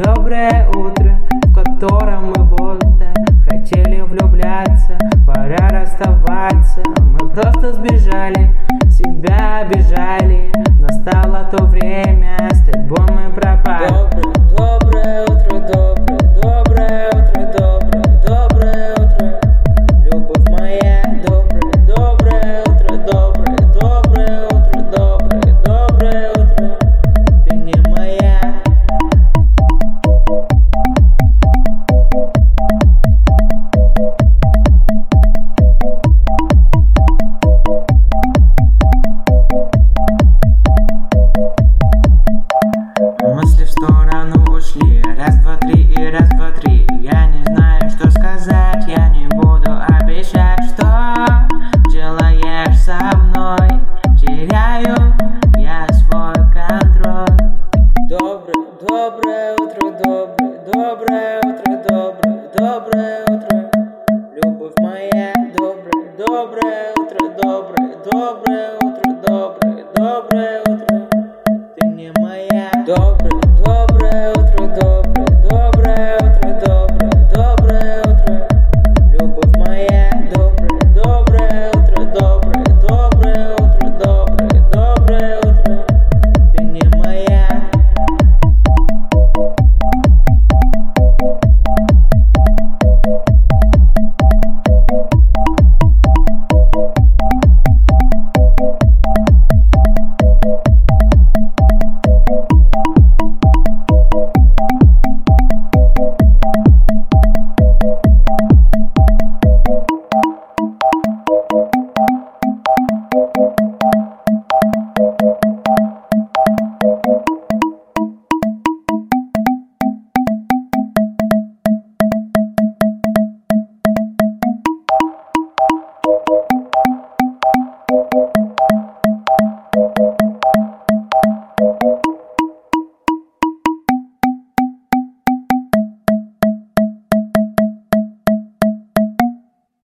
Доброе утро, в котором мы будто хотели влюбляться, пора расставаться. Мы просто сбежали, себя обижали. Настало то время, с тобой мы пропали. Доброе утро, доброе утро, доброе утро, любовь моя. Доброе утро, доброе утро, ты не моя. Мысли в сторону ушли, раз, два, три и раз, два, три. Я не знаю, что сказать, я не буду обещать, что делаешь со мной. Теряю я свой контроль. Доброе утро, доброе утро.